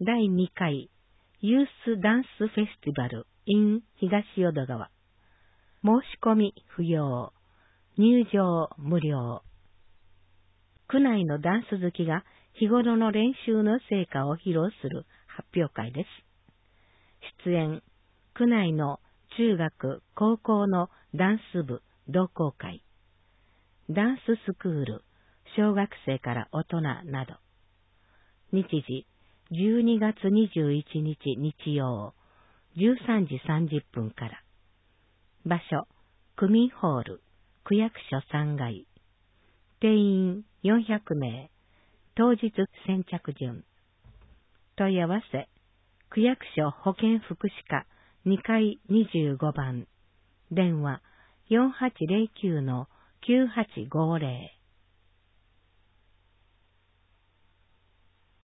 第2回ユースダンスフェスティバル in 東淀川。申し込み不要。入場無料。区内のダンス好きが日頃の練習の成果を披露する発表会です。出演、区内の中学、高校のダンス部同好会、ダンススクール、小学生から大人など。日時、12月21日日曜、13時30分から。場所、区民ホール、区役所3階。定員400名、当日先着順。問い合わせ、区役所保健福祉課2階25番。電話、4809-9850。